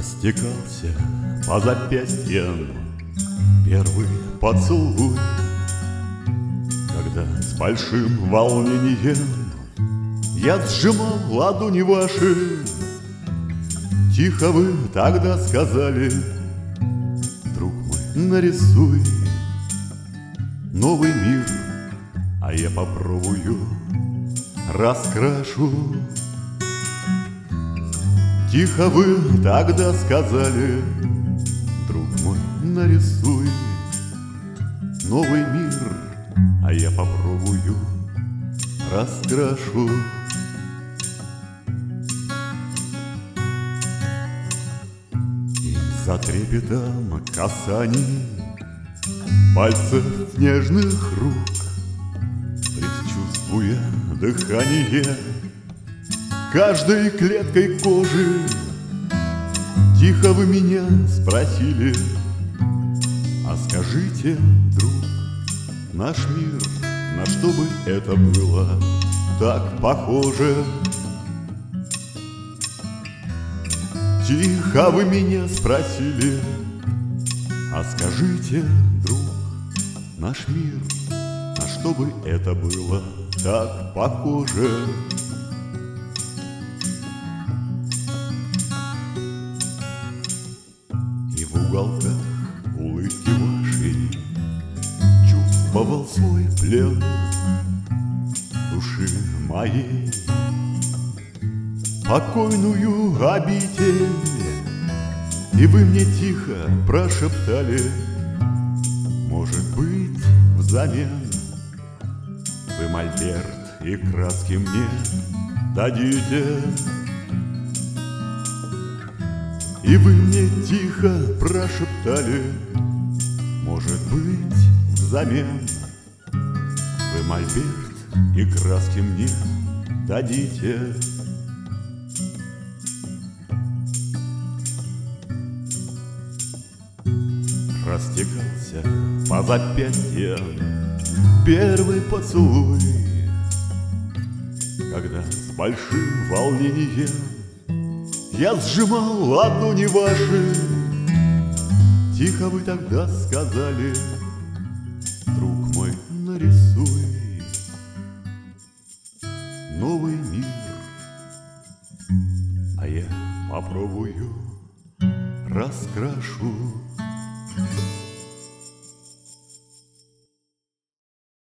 Растекался по запястьям первый поцелуй, когда с большим волнением я сжимал ладони ваши. Тихо вы тогда сказали: друг мой, нарисуй новый мир, а я попробую, раскрашу. Тихо вы тогда сказали: друг мой, нарисуй новый мир, а я попробую, раскрашу. И за трепетом касаний пальцев нежных рук, предчувствуя дыхание каждой клеткой кожи, тихо вы меня спросили: а скажите, друг, наш мир, на что бы это было так похоже? Тихо вы меня спросили: а скажите, друг, наш мир, на что бы это было так похоже? И в уголках улыбки вашей чувствовал свой плен души моей, покойную обитель. И вы мне тихо прошептали: может быть, взамен вы мольберт и краски мне дадите. И вы мне тихо прошептали: может быть, взамен вы мольберт и краски мне дадите. Растекался по запястьям первый поцелуй, когда с большим волнением я сжимал ладони ваши. Тихо вы тогда сказали: друг мой, нарисуй новый мир, а я попробую, раскрашу.